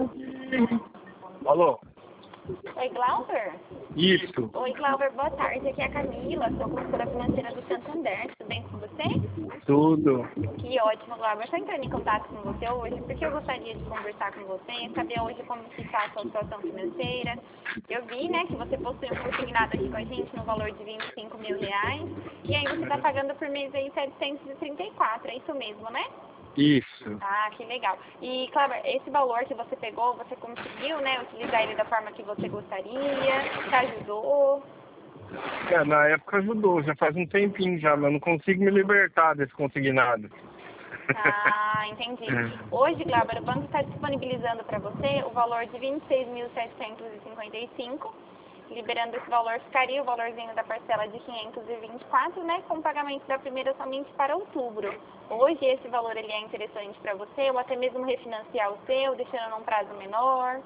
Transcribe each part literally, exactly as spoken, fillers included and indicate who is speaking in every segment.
Speaker 1: Alô?
Speaker 2: Oi, Glauber?
Speaker 1: Isso.
Speaker 2: Oi, Glauber, boa tarde. Aqui é a Camila, sou consultora financeira do Santander. Tudo bem com você?
Speaker 1: Tudo.
Speaker 2: Que ótimo, Glauber. Estou entrando em contato com você hoje porque eu gostaria de conversar com você e saber hoje como que está a sua situação financeira. Eu vi, né, que você possui um consignado aqui com a gente no valor de vinte e cinco mil reais e aí você está pagando por mês aí setecentos e trinta e quatro, é isso mesmo, né?
Speaker 1: Isso.
Speaker 2: Ah, que legal. E, Cláudia, esse valor que você pegou, você conseguiu, né, utilizar ele da forma que você gostaria? Te ajudou?
Speaker 1: É, na época ajudou, já faz um tempinho já, mas eu não consigo me libertar desse consignado.
Speaker 2: Ah, entendi. Hoje, Glauber, o banco está disponibilizando para você o valor de vinte e seis mil setecentos e cinquenta e cinco. Liberando esse valor, ficaria o valorzinho da parcela de quinhentos e vinte e quatro, né, com pagamento da primeira somente para outubro. Hoje esse valor ele é interessante para você, ou até mesmo refinanciar o seu, deixando num prazo menor.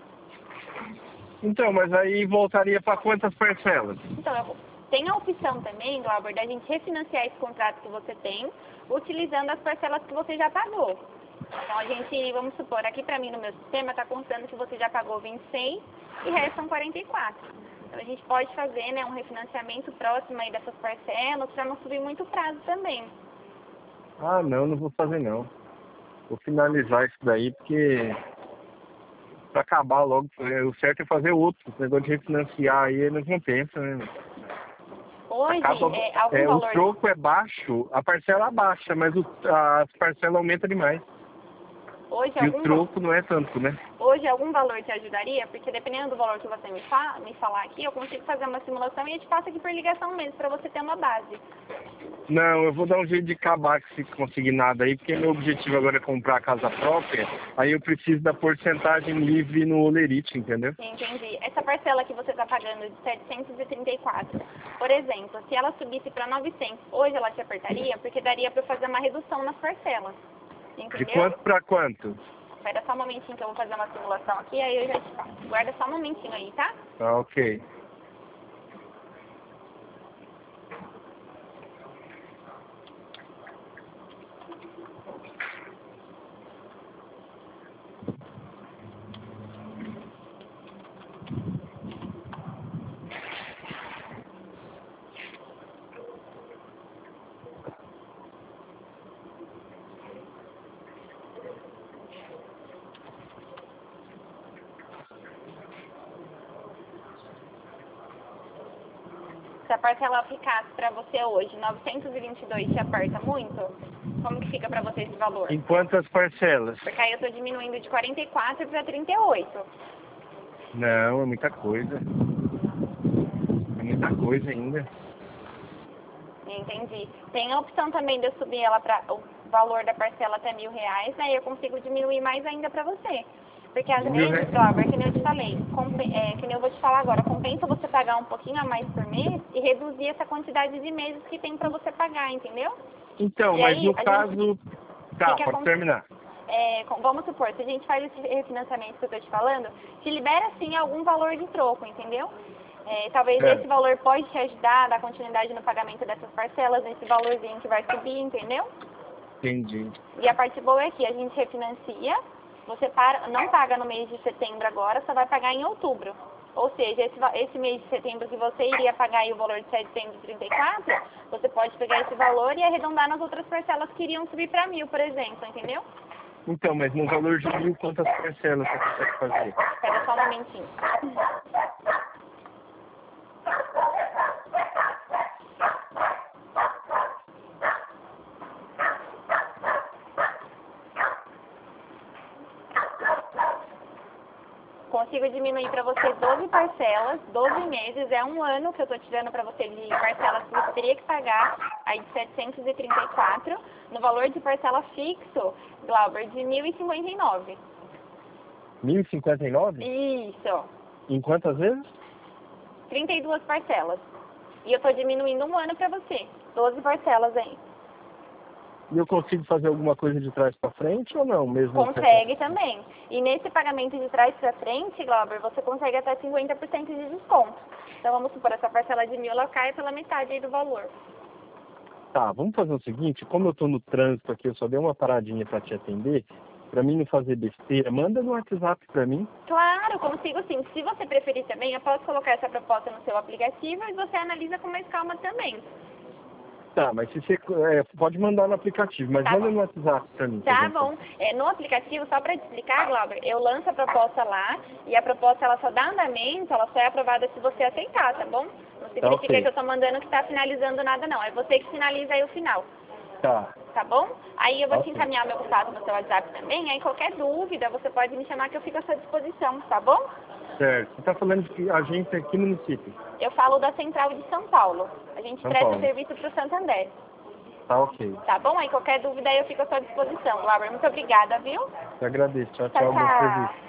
Speaker 1: Então, mas aí voltaria para quantas parcelas?
Speaker 2: Então, eu, tem a opção também, Glauber, da gente refinanciar esse contrato que você tem, utilizando as parcelas que você já pagou. Então, a gente, vamos supor, aqui para mim no meu sistema está constando que você já pagou vinte e seis e restam quarenta e quatro. Então, a gente pode fazer, né, um refinanciamento próximo aí dessas parcelas para não subir muito o prazo também.
Speaker 1: Ah, não, não vou fazer não. Vou finalizar isso daí porque para acabar logo, o certo é fazer outro. Esse negócio de refinanciar aí não compensa, né?
Speaker 2: Hoje,
Speaker 1: Acaba,
Speaker 2: é, algum
Speaker 1: é,
Speaker 2: valor...
Speaker 1: o troco é baixo, a parcela baixa, mas o, as parcelas aumentam demais.
Speaker 2: Hoje,
Speaker 1: E
Speaker 2: algum
Speaker 1: o troco não é tanto, né?
Speaker 2: Hoje algum valor te ajudaria? Porque dependendo do valor que você me, fa me falar aqui, eu consigo fazer uma simulação e eu te passo aqui por ligação mesmo, para você ter uma base.
Speaker 1: Não, eu vou dar um jeito de acabar com esse consignado aí, porque meu objetivo agora é comprar a casa própria, aí eu preciso da porcentagem livre no Olerite, entendeu?
Speaker 2: Entendi. Essa parcela que você está pagando de setecentos e trinta e quatro, por exemplo, se ela subisse para novecentos, hoje ela te apertaria, porque daria para fazer uma redução nas parcelas. Entendeu?
Speaker 1: De quanto para quanto?
Speaker 2: Espera só um momentinho que eu vou fazer uma simulação aqui, aí eu já te falo. Guarda só um momentinho aí, tá?
Speaker 1: Ah, ok.
Speaker 2: Se a parcela ficasse para você hoje, novecentos e vinte e dois te aperta muito? Como que fica para você esse valor?
Speaker 1: Em quantas parcelas?
Speaker 2: Porque aí eu estou diminuindo de quarenta e quatro para trinta e oito.
Speaker 1: Não, é muita coisa. É muita coisa ainda.
Speaker 2: Entendi. Tem a opção também de eu subir ela para o valor da parcela até mil reais, né? E eu consigo diminuir mais ainda para você. Porque às
Speaker 1: De mil
Speaker 2: vezes,
Speaker 1: reais?
Speaker 2: Glauber, que nem eu te falei, compe- é, que nem eu vou te falar agora, compensa você pagar um pouquinho a mais por mês e reduzir essa quantidade de meses que tem para você pagar, entendeu?
Speaker 1: Então,
Speaker 2: E
Speaker 1: mas
Speaker 2: aí,
Speaker 1: no
Speaker 2: a
Speaker 1: caso...
Speaker 2: gente
Speaker 1: Tá,
Speaker 2: fica
Speaker 1: pode
Speaker 2: com-
Speaker 1: terminar.
Speaker 2: É, com- vamos supor, se a gente faz esse refinanciamento que eu estou te falando, te libera sim algum valor de troco, entendeu? É, talvez
Speaker 1: É.
Speaker 2: esse valor pode te ajudar a dar continuidade no pagamento dessas parcelas, esse valorzinho que vai subir, entendeu?
Speaker 1: Entendi.
Speaker 2: E a parte boa é que a gente refinancia, você para, não paga no mês de setembro agora, só vai pagar em outubro. Ou seja, esse, va- esse mês de setembro que você iria pagar aí o valor de setecentos e trinta e quatro, você pode pegar esse valor e arredondar nas outras parcelas que iriam subir para mil, por exemplo, entendeu?
Speaker 1: Então, mas no valor de mil, quantas parcelas você consegue fazer?
Speaker 2: Espera só um momentinho. Consigo diminuir para você doze parcelas, doze meses, é um ano que eu estou tirando para você de parcelas que você teria que pagar, aí de setecentos e trinta e quatro, no valor de parcela fixo, Glauber, de mil e cinquenta e nove.
Speaker 1: mil e cinquenta e nove?
Speaker 2: Isso,
Speaker 1: Em quantas vezes?
Speaker 2: trinta e duas parcelas. E eu estou diminuindo um ano para você, doze parcelas aí.
Speaker 1: E eu consigo fazer alguma coisa de trás para frente ou não? Mesmo
Speaker 2: Consegue também. E nesse pagamento de trás para frente, Glauber, você consegue até cinquenta por cento de desconto. Então vamos supor, essa parcela de mil, ela cai pela metade aí do valor.
Speaker 1: Tá, vamos fazer o seguinte, como eu tô no trânsito aqui, eu só dei uma paradinha para te atender, Pra mim não fazer besteira, manda no WhatsApp pra mim.
Speaker 2: Claro, consigo sim. Se você preferir também, eu posso colocar essa proposta no seu aplicativo e você analisa com mais calma também.
Speaker 1: Tá, mas se você é, pode mandar no aplicativo, mas
Speaker 2: Tá
Speaker 1: manda
Speaker 2: bom.
Speaker 1: no WhatsApp pra mim.
Speaker 2: Tá bom. É, no aplicativo, só para te explicar, Glauber, eu lanço a proposta lá e a proposta ela só dá andamento, ela só é aprovada se você aceitar, tá bom? Não significa
Speaker 1: Tá, ok.
Speaker 2: que eu tô mandando que tá finalizando nada não, é você que finaliza aí o final.
Speaker 1: Tá.
Speaker 2: Tá bom? Aí eu vou te
Speaker 1: Ok.
Speaker 2: encaminhar meu contato no seu WhatsApp também, aí qualquer dúvida você pode me chamar que eu fico à sua disposição, tá bom?
Speaker 1: Certo. Você tá falando de que agência aqui no município?
Speaker 2: Eu falo da Central de São Paulo. A gente
Speaker 1: São
Speaker 2: presta
Speaker 1: Paulo.
Speaker 2: serviço pro Santander.
Speaker 1: Tá, ok.
Speaker 2: Tá bom? Aí qualquer dúvida aí eu fico à sua disposição, Glauber. Muito obrigada, viu?
Speaker 1: Eu agradeço. Tchau,
Speaker 2: Tchau,
Speaker 1: tchau. Bom
Speaker 2: tchau.
Speaker 1: serviço.